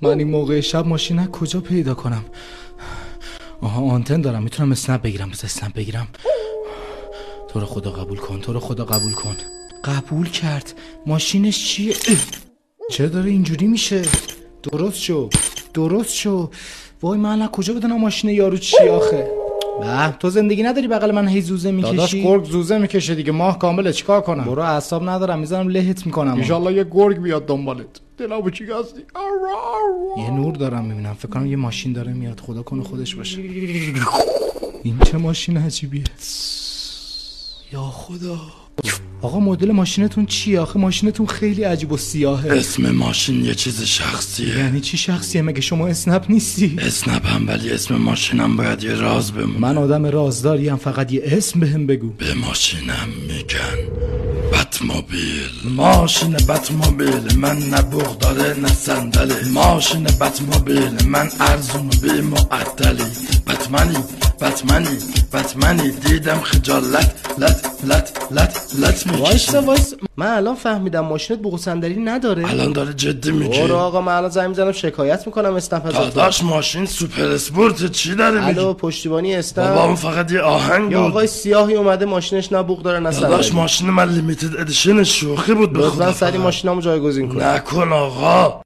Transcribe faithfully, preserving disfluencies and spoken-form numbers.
من این موقع شب ماشین از کجا پیدا کنم؟ آها آنتن دارم، میتونم اسنپ بگیرم. بس اسنپ بگیرم. تو رو خدا قبول کن، تو رو خدا قبول کن. قبول کرد. ماشینش چیه؟ چرا داره اینجوری میشه؟ درست شو درست شو. وای من از کجا بدونم ماشین یارو چی آخه؟ به تو زندگی نداری بغل من هی زوزه میکشی؟ داداش گرگ زوزه میکشه دیگه، ماه کامله چیکار کنم؟ برو اعصاب ندارم، میذارم لهت میکنم. ان شاء الله یه گرگ بیاد دنبالت. دلابو چی هستی؟ یه نور دارم میبینم، فکر کنم یه ماشین داره میاد. خدا کنه خودش باشه. این چه ماشین عجیبیه. یا خدا. آقا مدل ماشینتون چیه؟ آخه ماشینتون خیلی عجیب و سیاهه. اسم ماشین یه چیز شخصیه. یعنی چی شخصیه؟ مگه شما اسنپ نیستی؟ اسنپ هم، ولی اسم ماشینم باید یه راز بمونه. من آدم رازداریم، فقط یه اسم بهم بگو. به ماشینم میگن بتموبیل. ماشین بتموبیل من نه بوق داره نه صندلی. ماشین بتموبیل من ارزون و بی معطلی. بتمنی بتمنی بتمنی دیدم خجالت لت لت لت لت میکشه. وایسا وایسا، من الان فهمیدم ماشینت بوق صندلی نداره. الان داره جدی میگه. برو آقا، من الان زنگ میزنم شکایت میکنم اسنپ ازت. داداش ماشین سوپر اسپورت چی داره میگی؟ الو پشتیبانی اسنپ. بابا اون فقط یه آهنگ بود. یا آقای سیاهی اومده ماشینش نه بوق داره نه صندلی. داداش ماشین من لیمیتد ادیشن شوخی بود. لطفا سری ماشینامو جایگزین کن. نکن آقا.